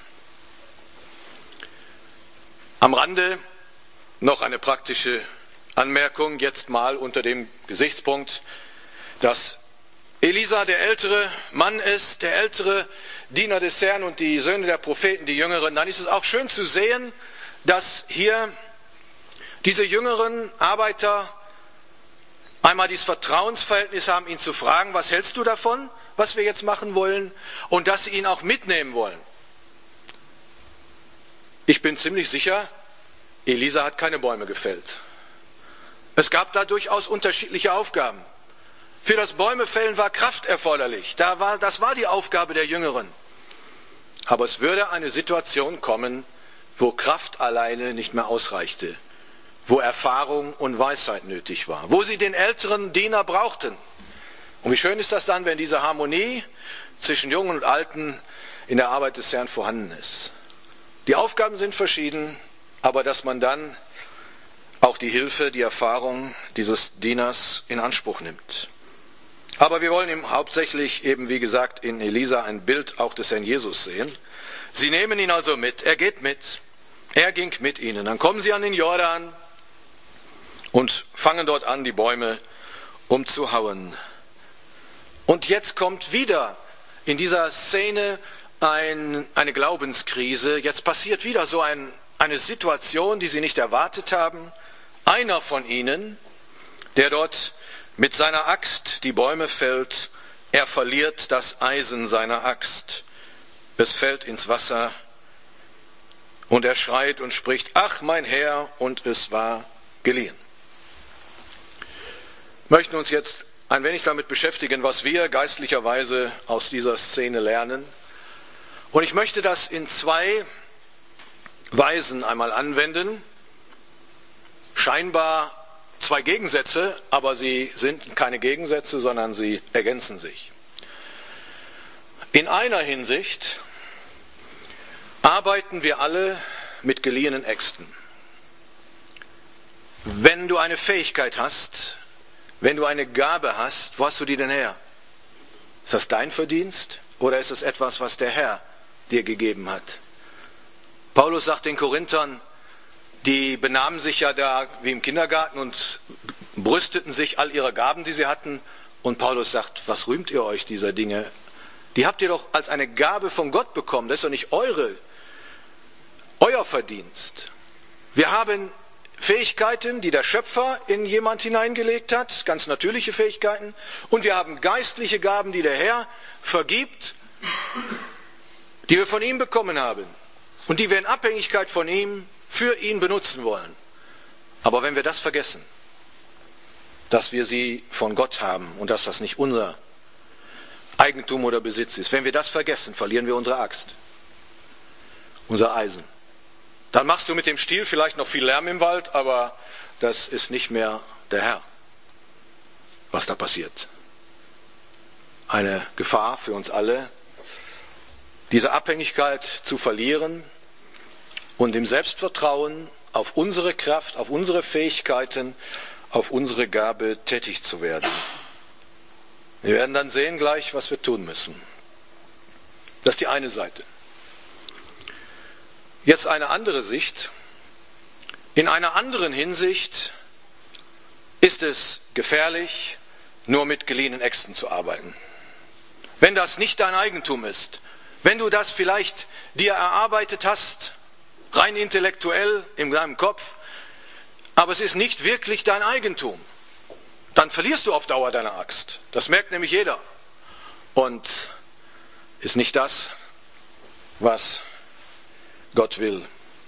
Am Rande noch eine praktische Anmerkung, jetzt mal unter dem Gesichtspunkt, dass Elisa der ältere Mann ist, der ältere Diener des Herrn und die Söhne der Propheten, die Jüngeren. Dann ist es auch schön zu sehen, dass hier diese jüngeren Arbeiter einmal dieses Vertrauensverhältnis haben, ihn zu fragen, was hältst du davon, was wir jetzt machen wollen, und dass sie ihn auch mitnehmen wollen. Ich bin ziemlich sicher, Elisa hat keine Bäume gefällt. Es gab da durchaus unterschiedliche Aufgaben. Für das Bäumefällen war Kraft erforderlich. Da war, das war die Aufgabe der Jüngeren. Aber es würde eine Situation kommen, wo Kraft alleine nicht mehr ausreichte, wo Erfahrung und Weisheit nötig war, wo sie den älteren Diener brauchten. Und wie schön ist das dann, wenn diese Harmonie zwischen Jungen und Alten in der Arbeit des Herrn vorhanden ist. Die Aufgaben sind verschieden, aber dass man dann auch die Hilfe, die Erfahrung dieses Dieners in Anspruch nimmt. Aber wir wollen ihm hauptsächlich eben, wie gesagt, in Elisa ein Bild auch des Herrn Jesus sehen. Sie nehmen ihn also mit, er geht mit, er ging mit ihnen. Dann kommen sie an den Jordan und fangen dort an, die Bäume umzuhauen. Und jetzt kommt wieder in dieser Szene ein, eine Glaubenskrise. Jetzt passiert wieder so ein, eine Situation, die sie nicht erwartet haben. Einer von ihnen, der dort mit seiner Axt die Bäume fällt, er verliert das Eisen seiner Axt. Es fällt ins Wasser und er schreit und spricht, ach mein Herr, und es war geliehen. Wir möchten uns jetzt ein wenig damit beschäftigen, was wir geistlicherweise aus dieser Szene lernen. Und ich möchte das in zwei Weisen einmal anwenden. Scheinbar zwei Gegensätze, aber sie sind keine Gegensätze, sondern sie ergänzen sich. In einer Hinsicht arbeiten wir alle mit geliehenen Äxten. Wenn du eine Fähigkeit hast, wenn du eine Gabe hast, wo hast du die denn her? Ist das dein Verdienst oder ist es etwas, was der Herr dir gegeben hat. Paulus sagt den Korinthern, die benahmen sich ja da wie im Kindergarten und brüsteten sich all ihrer Gaben, die sie hatten. Und Paulus sagt, was rühmt ihr euch dieser Dinge? Die habt ihr doch als eine Gabe von Gott bekommen. Das ist doch nicht eure, euer Verdienst. Wir haben Fähigkeiten, die der Schöpfer in jemand hineingelegt hat, ganz natürliche Fähigkeiten. Und wir haben geistliche Gaben, die der Herr vergibt, die wir von ihm bekommen haben. Und die wir in Abhängigkeit von ihm für ihn benutzen wollen. Aber wenn wir das vergessen, dass wir sie von Gott haben und dass das nicht unser Eigentum oder Besitz ist, wenn wir das vergessen, verlieren wir unsere Axt, unser Eisen. Dann machst du mit dem Stiel vielleicht noch viel Lärm im Wald, aber das ist nicht mehr der Herr, was da passiert. Eine Gefahr für uns alle, diese Abhängigkeit zu verlieren und im Selbstvertrauen auf unsere Kraft, auf unsere Fähigkeiten, auf unsere Gabe tätig zu werden. Wir werden dann sehen gleich, was wir tun müssen. Das ist die eine Seite. Jetzt eine andere Sicht. In einer anderen Hinsicht ist es gefährlich, nur mit geliehenen Äxten zu arbeiten. Wenn das nicht dein Eigentum ist, wenn du das vielleicht dir erarbeitet hast, rein intellektuell in deinem Kopf, aber es ist nicht wirklich dein Eigentum, dann verlierst du auf Dauer deine Axt. Das merkt nämlich jeder. Und ist nicht das, was Gott will.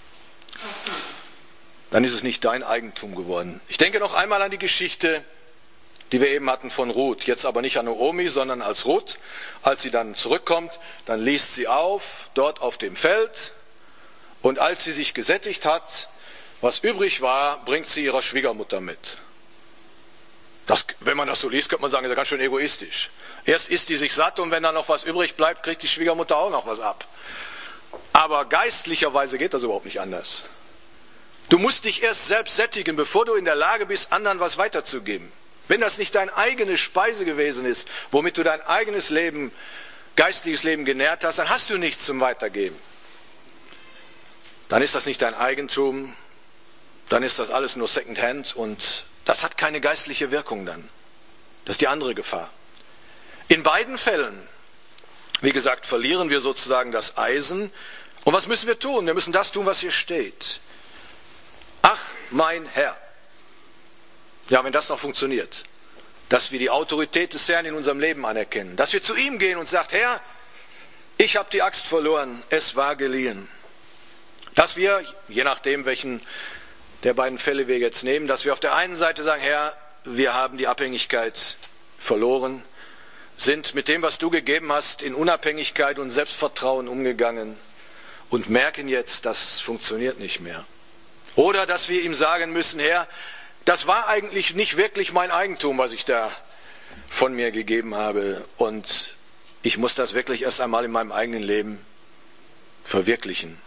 Dann ist es nicht dein Eigentum geworden. Ich denke noch einmal an die Geschichte, die wir eben hatten von Ruth. Jetzt aber nicht an Naomi, sondern als Ruth. Als sie dann zurückkommt, dann liest sie auf, dort auf dem Feld. Und als sie sich gesättigt hat, was übrig war, bringt sie ihrer Schwiegermutter mit. Das, wenn man das so liest, könnte man sagen, das ist ganz schön egoistisch. Erst isst die sich satt und wenn dann noch was übrig bleibt, kriegt die Schwiegermutter auch noch was ab. Aber geistlicherweise geht das überhaupt nicht anders. Du musst dich erst selbst sättigen, bevor du in der Lage bist, anderen was weiterzugeben. Wenn das nicht deine eigene Speise gewesen ist, womit du dein eigenes Leben, geistliches Leben genährt hast, dann hast du nichts zum Weitergeben. Dann ist das nicht dein Eigentum, dann ist das alles nur Secondhand und das hat keine geistliche Wirkung dann. Das ist die andere Gefahr. In beiden Fällen, wie gesagt, verlieren wir sozusagen das Eisen. Und was müssen wir tun? Wir müssen das tun, was hier steht. Ach, mein Herr. Ja, wenn das noch funktioniert, dass wir die Autorität des Herrn in unserem Leben anerkennen, dass wir zu ihm gehen und sagen, Herr, ich habe die Axt verloren, es war geliehen. Dass wir, je nachdem, welchen der beiden Fälle wir jetzt nehmen, dass wir auf der einen Seite sagen, Herr, wir haben die Abhängigkeit verloren, sind mit dem, was du gegeben hast, in Unabhängigkeit und Selbstvertrauen umgegangen und merken jetzt, das funktioniert nicht mehr. Oder dass wir ihm sagen müssen, Herr, das war eigentlich nicht wirklich mein Eigentum, was ich da von mir gegeben habe und ich muss das wirklich erst einmal in meinem eigenen Leben verwirklichen.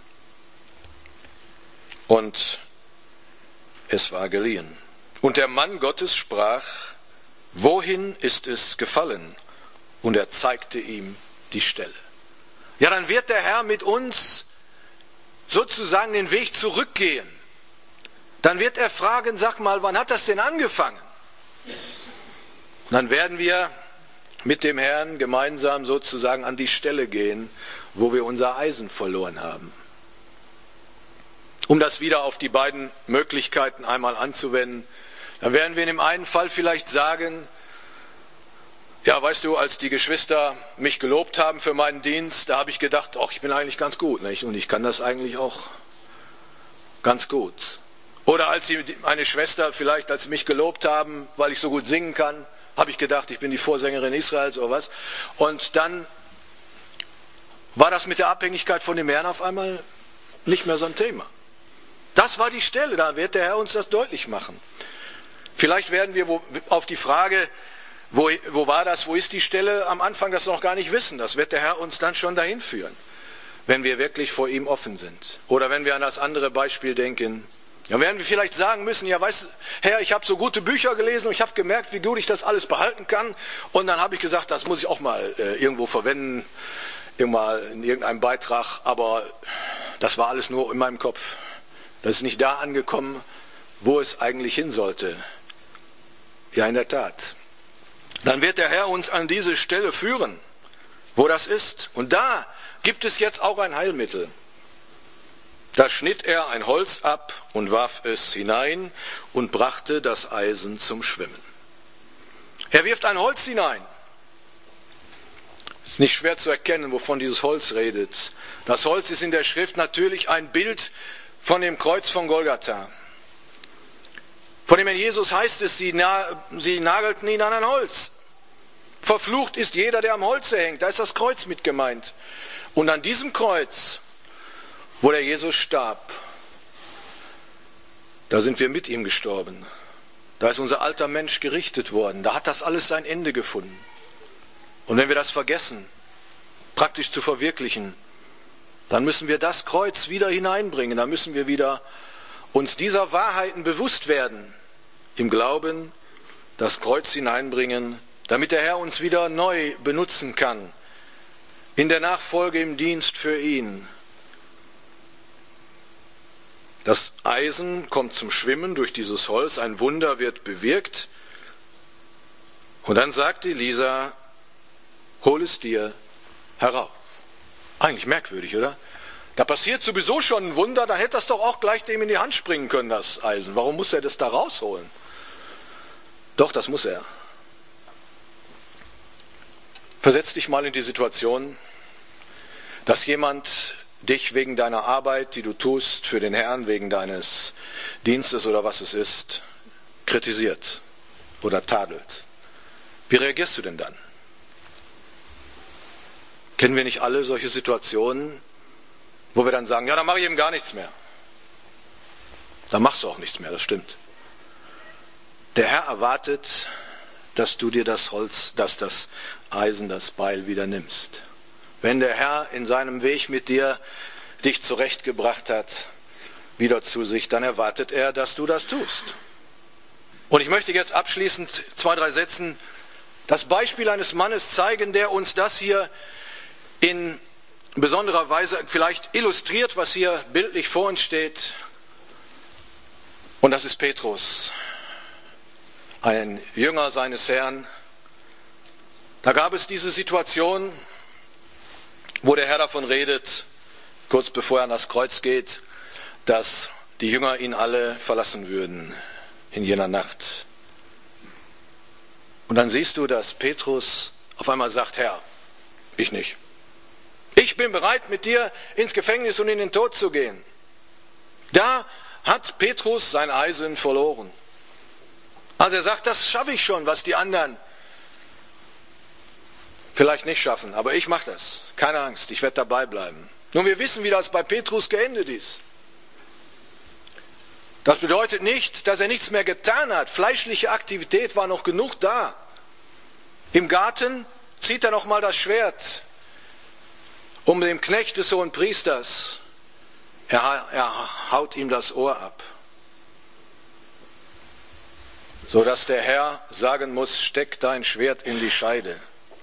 Und es war geliehen. Und der Mann Gottes sprach, wohin ist es gefallen? Und er zeigte ihm die Stelle. Ja, dann wird der Herr mit uns sozusagen den Weg zurückgehen. Dann wird er fragen, sag mal, wann hat das denn angefangen? Und dann werden wir mit dem Herrn gemeinsam sozusagen an die Stelle gehen, wo wir unser Eisen verloren haben. Um das wieder auf die beiden Möglichkeiten einmal anzuwenden, dann werden wir in dem einen Fall vielleicht sagen, ja, weißt du, als die Geschwister mich gelobt haben für meinen Dienst, da habe ich gedacht, ach, ich bin eigentlich ganz gut, nicht? Und ich kann das eigentlich auch ganz gut. Oder als sie, meine Schwester vielleicht, als sie mich gelobt haben, weil ich so gut singen kann, habe ich gedacht, ich bin die Vorsängerin Israels oder was. Und dann war das mit der Abhängigkeit von dem Herrn auf einmal nicht mehr so ein Thema. Das war die Stelle, da wird der Herr uns das deutlich machen. Vielleicht werden wir auf die Frage, wo, wo war das, wo ist die Stelle, am Anfang das noch gar nicht wissen. Das wird der Herr uns dann schon dahin führen, wenn wir wirklich vor ihm offen sind. Oder wenn wir an das andere Beispiel denken, dann werden wir vielleicht sagen müssen, ja, weißt du, Herr, ich habe so gute Bücher gelesen und ich habe gemerkt, wie gut ich das alles behalten kann. Und dann habe ich gesagt, das muss ich auch mal äh, irgendwo verwenden immer in irgendeinem Beitrag, aber das war alles nur in meinem Kopf. Das ist nicht da angekommen, wo es eigentlich hin sollte. Ja, in der Tat. Dann wird der Herr uns an diese Stelle führen, wo das ist. Und da gibt es jetzt auch ein Heilmittel. Da schnitt er ein Holz ab und warf es hinein und brachte das Eisen zum Schwimmen. Er wirft ein Holz hinein. Es ist nicht schwer zu erkennen, wovon dieses Holz redet. Das Holz ist in der Schrift natürlich ein Bild von dem Kreuz von Golgatha. Von dem Herrn Jesus heißt es, sie, na, sie nagelten ihn an ein Holz. Verflucht ist jeder, der am Holze hängt. Da ist das Kreuz mit gemeint. Und an diesem Kreuz, wo der Jesus starb, da sind wir mit ihm gestorben. Da ist unser alter Mensch gerichtet worden. Da hat das alles sein Ende gefunden. Und wenn wir das vergessen, praktisch zu verwirklichen, dann müssen wir das Kreuz wieder hineinbringen. Dann müssen wir wieder uns dieser Wahrheiten bewusst werden. Im Glauben das Kreuz hineinbringen, damit der Herr uns wieder neu benutzen kann. In der Nachfolge im Dienst für ihn. Das Eisen kommt zum Schwimmen durch dieses Holz, ein Wunder wird bewirkt. Und dann sagt Elisa, hol es dir herauf. Eigentlich merkwürdig, oder? Da passiert sowieso schon ein Wunder, dann hätte das doch auch gleich dem in die Hand springen können, das Eisen. Warum muss er das da rausholen? Doch, das muss er. Versetz dich mal in die Situation, dass jemand dich wegen deiner Arbeit, die du tust für den Herrn, wegen deines Dienstes oder was es ist, kritisiert oder tadelt. Wie reagierst du denn dann? Kennen wir nicht alle solche Situationen, wo wir dann sagen, ja, dann mache ich eben gar nichts mehr. Dann machst du auch nichts mehr, das stimmt. Der Herr erwartet, dass du dir das Holz, dass das Eisen, das Beil wieder nimmst. Wenn der Herr in seinem Weg mit dir dich zurechtgebracht hat, wieder zu sich, dann erwartet er, dass du das tust. Und ich möchte jetzt abschließend zwei, drei Sätzen das Beispiel eines Mannes zeigen, der uns das hier in besonderer Weise vielleicht illustriert, was hier bildlich vor uns steht. Und das ist Petrus, ein Jünger seines Herrn. Da gab es diese Situation, wo der Herr davon redet, kurz bevor er an das Kreuz geht, dass die Jünger ihn alle verlassen würden in jener Nacht. Und dann siehst du, dass Petrus auf einmal sagt, Herr, ich nicht. Ich bin bereit, mit dir ins Gefängnis und in den Tod zu gehen. Da hat Petrus sein Eisen verloren. Also er sagt, das schaffe ich schon, was die anderen vielleicht nicht schaffen. Aber ich mache das. Keine Angst, ich werde dabei bleiben. Nun, wir wissen, wie das bei Petrus geendet ist. Das bedeutet nicht, dass er nichts mehr getan hat. Fleischliche Aktivität war noch genug da. Im Garten zieht er noch mal das Schwert um dem Knecht des hohen Priesters. Er, er haut ihm das Ohr ab. Sodass der Herr sagen muss, steck dein Schwert in die Scheide.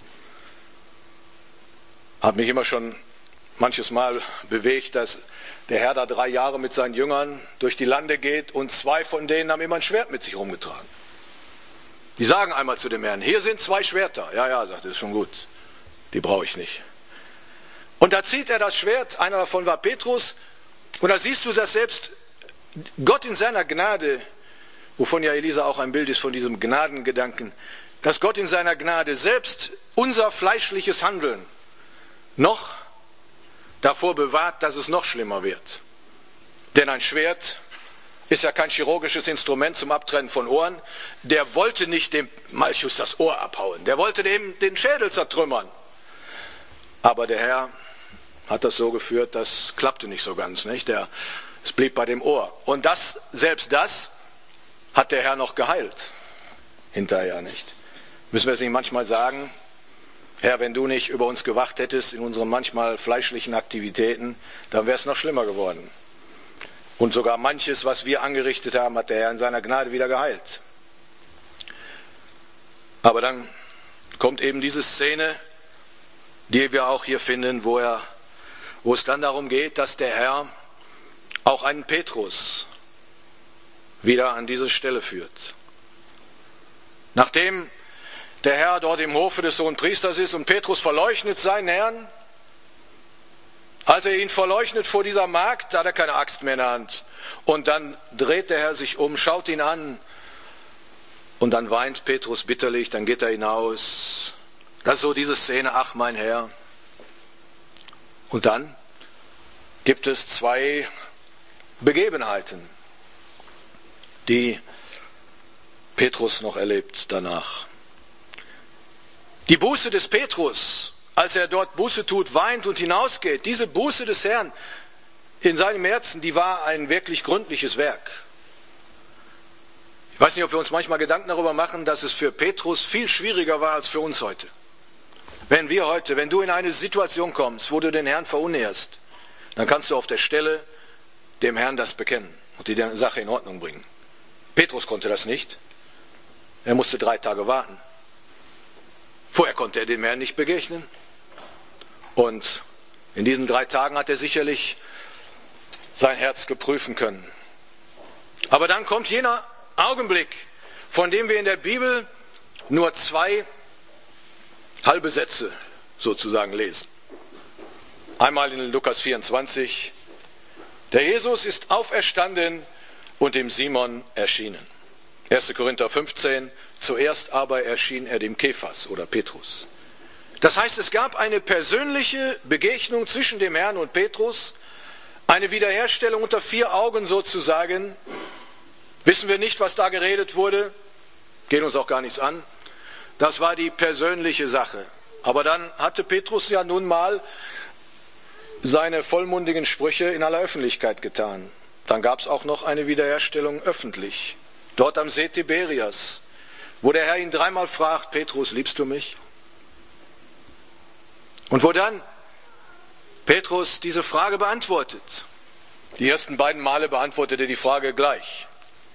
Hat mich immer schon manches Mal bewegt, dass der Herr da drei Jahre mit seinen Jüngern durch die Lande geht und zwei von denen haben immer ein Schwert mit sich rumgetragen. Die sagen einmal zu dem Herrn, hier sind zwei Schwerter. Ja, ja, sagt er, ist schon gut. Die brauche ich nicht. Und da zieht er das Schwert, einer davon war Petrus, und da siehst du, dass selbst Gott in seiner Gnade, wovon ja Elisa auch ein Bild ist von diesem Gnadengedanken, dass Gott in seiner Gnade selbst unser fleischliches Handeln noch davor bewahrt, dass es noch schlimmer wird. Denn ein Schwert ist ja kein chirurgisches Instrument zum Abtrennen von Ohren. Der wollte nicht dem Malchus das Ohr abhauen, der wollte dem den Schädel zertrümmern. Aber der Herr hat das so geführt, das klappte nicht so ganz, nicht? Der, es blieb bei dem Ohr. Und das, selbst das hat der Herr noch geheilt. Hinterher, nicht? Müssen wir es nicht manchmal sagen, Herr, wenn du nicht über uns gewacht hättest in unseren manchmal fleischlichen Aktivitäten, dann wäre es noch schlimmer geworden. Und sogar manches, was wir angerichtet haben, hat der Herr in seiner Gnade wieder geheilt. Aber dann kommt eben diese Szene, die wir auch hier finden, wo, er, wo es dann darum geht, dass der Herr auch einen Petrus wieder an diese Stelle führt. Nachdem der Herr dort im Hofe des Hohenpriesters ist und Petrus verleugnet seinen Herrn, als er ihn verleugnet vor dieser Magd, da hat er keine Axt mehr in der Hand. Und dann dreht der Herr sich um, schaut ihn an und dann weint Petrus bitterlich, dann geht er hinaus. Das ist so diese Szene, ach mein Herr. Und dann gibt es zwei Begebenheiten, die Petrus noch erlebt danach. Die Buße des Petrus, als er dort Buße tut, weint und hinausgeht, diese Buße des Herrn in seinem Herzen, die war ein wirklich gründliches Werk. Ich weiß nicht, ob wir uns manchmal Gedanken darüber machen, dass es für Petrus viel schwieriger war als für uns heute. Wenn wir heute, wenn du in eine Situation kommst, wo du den Herrn verunehrst, dann kannst du auf der Stelle dem Herrn das bekennen und die Sache in Ordnung bringen. Petrus konnte das nicht. Er musste drei Tage warten. Vorher konnte er dem Herrn nicht begegnen. Und in diesen drei Tagen hat er sicherlich sein Herz geprüfen können. Aber dann kommt jener Augenblick, von dem wir in der Bibel nur zwei halbe Sätze sozusagen lesen. Einmal in Lukas vierundzwanzig. Der Jesus ist auferstanden und dem Simon erschienen. erster Korinther fünfzehn. Zuerst aber erschien er dem Kephas oder Petrus. Das heißt, es gab eine persönliche Begegnung zwischen dem Herrn und Petrus, eine Wiederherstellung unter vier Augen sozusagen. Wissen wir nicht, was da geredet wurde, geht uns auch gar nichts an. Das war die persönliche Sache. Aber dann hatte Petrus ja nun mal seine vollmundigen Sprüche in aller Öffentlichkeit getan. Dann gab es auch noch eine Wiederherstellung öffentlich, dort am See Tiberias, wo der Herr ihn dreimal fragt, Petrus, liebst du mich? Und wo dann Petrus diese Frage beantwortet. Die ersten beiden Male beantwortete er die Frage gleich.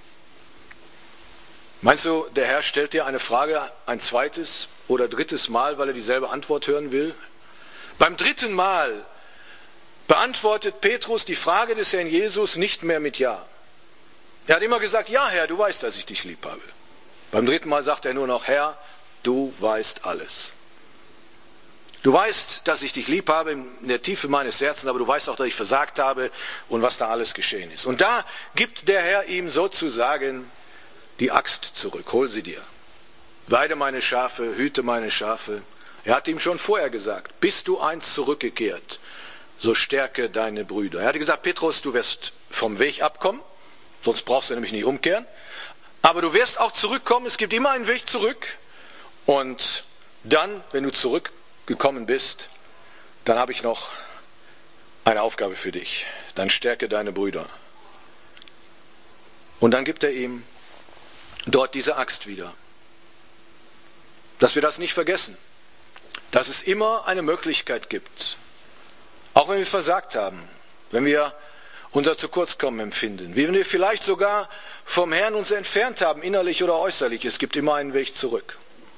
Meinst du, der Herr stellt dir eine Frage ein zweites oder drittes Mal, weil er dieselbe Antwort hören will? Beim dritten Mal beantwortet Petrus die Frage des Herrn Jesus nicht mehr mit Ja. Er hat immer gesagt, ja Herr, du weißt, dass ich dich lieb habe. Beim dritten Mal sagt er nur noch, Herr, du weißt alles. Du weißt, dass ich dich lieb habe in der Tiefe meines Herzens, aber du weißt auch, dass ich versagt habe und was da alles geschehen ist. Und da gibt der Herr ihm sozusagen die Axt zurück, hol sie dir. Weide meine Schafe, hüte meine Schafe. Er hat ihm schon vorher gesagt, bist du einst zurückgekehrt, so stärke deine Brüder. Er hatte gesagt, Petrus, du wirst vom Weg abkommen, sonst brauchst du nämlich nicht umkehren. Aber du wirst auch zurückkommen, es gibt immer einen Weg zurück. Und dann, wenn du zurückgekommen bist, dann habe ich noch eine Aufgabe für dich. Dann stärke deine Brüder. Und dann gibt er ihm dort diese Axt wieder. Dass wir das nicht vergessen. Dass es immer eine Möglichkeit gibt. Auch wenn wir versagt haben. Wenn wir unser Zu-kurz-kommen empfinden. Wie wenn wir vielleicht sogar vom Herrn uns entfernt haben, innerlich oder äußerlich. Es gibt immer einen Weg zurück.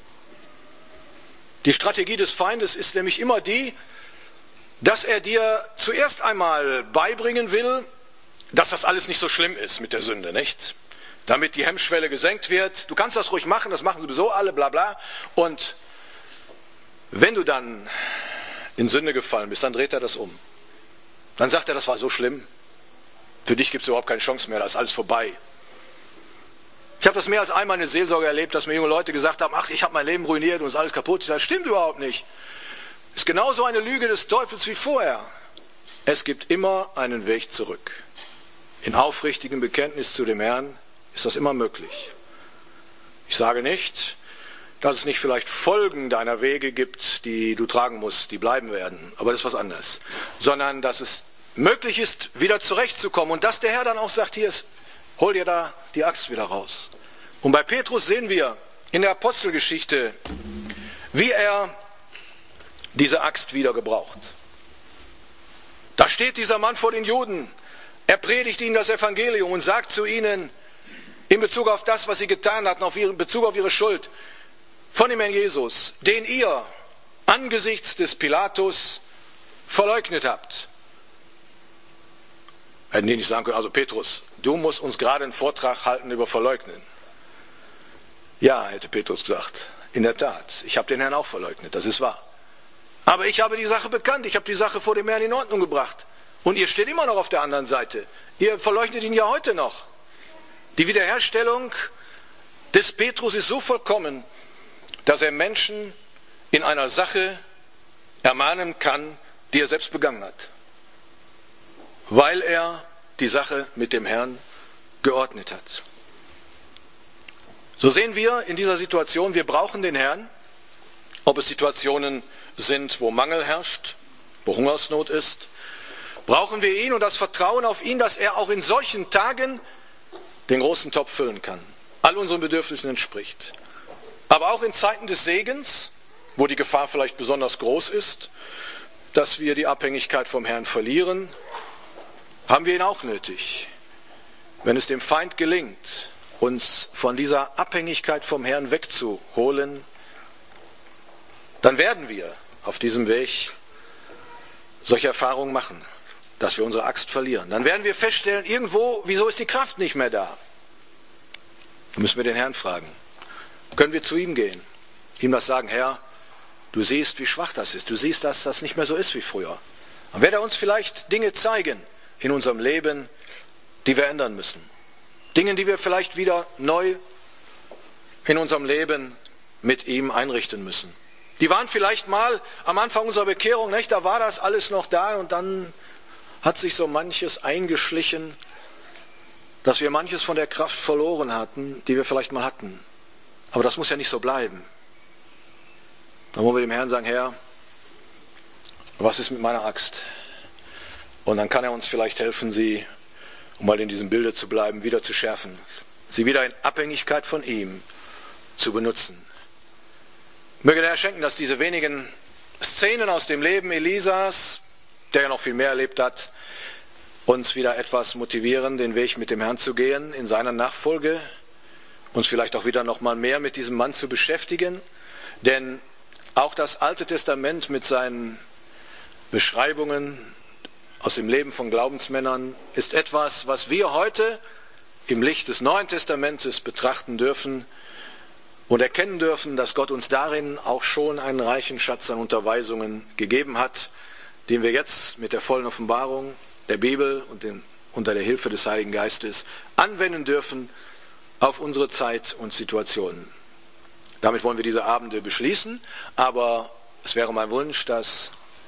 Die Strategie des Feindes ist nämlich immer die, dass er dir zuerst einmal beibringen will, dass das alles nicht so schlimm ist mit der Sünde, nicht? Damit die Hemmschwelle gesenkt wird. Du kannst das ruhig machen, das machen sowieso alle, bla bla. Und wenn du dann in Sünde gefallen bist, dann dreht er das um. Dann sagt er, das war so schlimm. Für dich gibt es überhaupt keine Chance mehr, das ist alles vorbei. Ich habe das mehr als einmal in der Seelsorge erlebt, dass mir junge Leute gesagt haben, ach, ich habe mein Leben ruiniert und ist alles kaputt. Ich sage, das stimmt überhaupt nicht. Ist genauso eine Lüge des Teufels wie vorher. Es gibt immer einen Weg zurück. In aufrichtigem Bekenntnis zu dem Herrn ist das immer möglich. Ich sage nicht, dass es nicht vielleicht Folgen deiner Wege gibt, die du tragen musst, die bleiben werden. Aber das ist was anderes. Sondern, dass es möglich ist, wieder zurechtzukommen. Und dass der Herr dann auch sagt, hier ist, hol dir da die Axt wieder raus. Und bei Petrus sehen wir in der Apostelgeschichte, wie er diese Axt wieder gebraucht. Da steht dieser Mann vor den Juden. Er predigt ihnen das Evangelium und sagt zu ihnen, in Bezug auf das, was sie getan hatten, auf ihre, in Bezug auf ihre Schuld, von dem Herrn Jesus, den ihr angesichts des Pilatus verleugnet habt. Hätten die nicht sagen können, also Petrus, du musst uns gerade einen Vortrag halten über Verleugnen. Ja, hätte Petrus gesagt, in der Tat, ich habe den Herrn auch verleugnet, das ist wahr. Aber ich habe die Sache bekannt, ich habe die Sache vor dem Herrn in Ordnung gebracht. Und ihr steht immer noch auf der anderen Seite. Ihr verleugnet ihn ja heute noch. Die Wiederherstellung des Petrus ist so vollkommen, dass er Menschen in einer Sache ermahnen kann, die er selbst begangen hat. Weil er die Sache mit dem Herrn geordnet hat. So sehen wir in dieser Situation, wir brauchen den Herrn, ob es Situationen sind, wo Mangel herrscht, wo Hungersnot ist, brauchen wir ihn und das Vertrauen auf ihn, dass er auch in solchen Tagen den großen Topf füllen kann, all unseren Bedürfnissen entspricht. Aber auch in Zeiten des Segens, wo die Gefahr vielleicht besonders groß ist, dass wir die Abhängigkeit vom Herrn verlieren, haben wir ihn auch nötig. Wenn es dem Feind gelingt, uns von dieser Abhängigkeit vom Herrn wegzuholen, dann werden wir auf diesem Weg solche Erfahrungen machen, dass wir unsere Axt verlieren. Dann werden wir feststellen, irgendwo, wieso ist die Kraft nicht mehr da? Dann müssen wir den Herrn fragen. Können wir zu ihm gehen? Ihm das sagen, Herr, du siehst, wie schwach das ist. Du siehst, dass das nicht mehr so ist wie früher. Und wird er uns vielleicht Dinge zeigen in unserem Leben, die wir ändern müssen. Dinge, die wir vielleicht wieder neu in unserem Leben mit ihm einrichten müssen. Die waren vielleicht mal am Anfang unserer Bekehrung, nicht? Da war das alles noch da und dann hat sich so manches eingeschlichen, dass wir manches von der Kraft verloren hatten, die wir vielleicht mal hatten. Aber das muss ja nicht so bleiben. Dann wollen wir dem Herrn sagen, Herr, was ist mit meiner Axt? Und dann kann er uns vielleicht helfen, sie, um mal in diesem Bilde zu bleiben, wieder zu schärfen. Sie wieder in Abhängigkeit von ihm zu benutzen. Möge der Herr schenken, dass diese wenigen Szenen aus dem Leben Elisas, der ja noch viel mehr erlebt hat, uns wieder etwas motivieren, den Weg mit dem Herrn zu gehen, in seiner Nachfolge, uns vielleicht auch wieder noch mal mehr mit diesem Mann zu beschäftigen. Denn auch das Alte Testament mit seinen Beschreibungen aus dem Leben von Glaubensmännern ist etwas, was wir heute im Licht des Neuen Testamentes betrachten dürfen und erkennen dürfen, dass Gott uns darin auch schon einen reichen Schatz an Unterweisungen gegeben hat, den wir jetzt mit der vollen Offenbarung der Bibel und den, unter der Hilfe des Heiligen Geistes anwenden dürfen auf unsere Zeit und Situationen. Damit wollen wir diese Abende beschließen, aber es wäre mein Wunsch, dass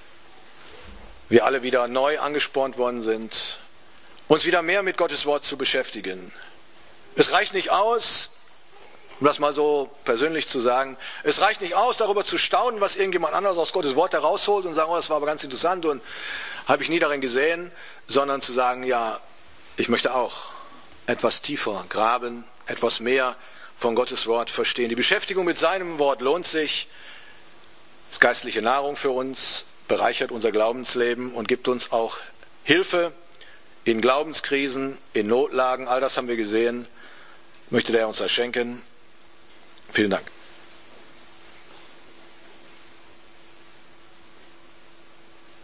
wir alle wieder neu angespornt worden sind, uns wieder mehr mit Gottes Wort zu beschäftigen. Es reicht nicht aus, um das mal so persönlich zu sagen, es reicht nicht aus, darüber zu staunen, was irgendjemand anderes aus Gottes Wort herausholt und sagen, oh, das war aber ganz interessant und habe ich nie darin gesehen, sondern zu sagen, ja, ich möchte auch etwas tiefer graben, etwas mehr von Gottes Wort verstehen. Die Beschäftigung mit seinem Wort lohnt sich, ist geistliche Nahrung für uns, bereichert unser Glaubensleben und gibt uns auch Hilfe in Glaubenskrisen, in Notlagen, all das haben wir gesehen. Möchte der uns das schenken. Vielen Dank.